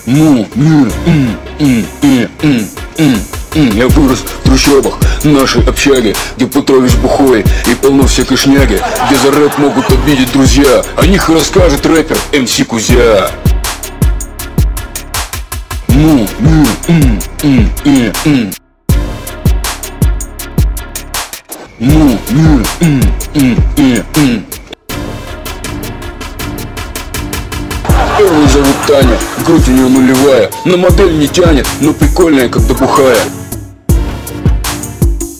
Я вырос в трущобах нашей общаги, где Петрович бухой и полно всякой шняги, где за рэп могут обидеть друзья. О них и расскажет рэпер МС Кузя. Первую зовут Таня, грудь у нее нулевая, на модель не тянет, но прикольная, когда бухая.